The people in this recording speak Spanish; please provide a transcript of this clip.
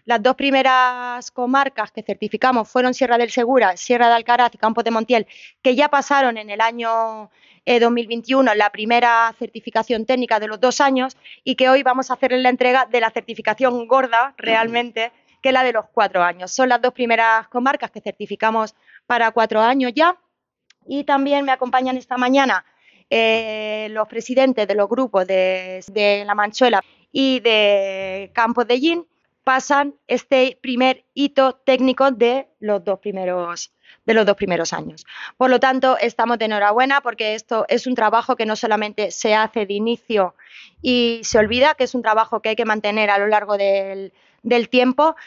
Las dos primeras comarcas que certificamos fueron Sierra del Segura, Sierra de Alcaraz y Campos de Montiel, que ya pasaron en el año 2021 la primera certificación técnica de los 2 años y que hoy vamos a hacer la entrega de la certificación gorda realmente, que es la de los 4 años. Son las dos primeras comarcas que certificamos para 4 años ya. Y también me acompañan esta mañana los presidentes de los grupos de La Manchuela y de Campos de Yin. Pasan este primer hito técnico de los dos primeros años. Por lo tanto, estamos de enhorabuena porque esto es un trabajo que no solamente se hace de inicio y se olvida, que es un trabajo que hay que mantener a lo largo del tiempo,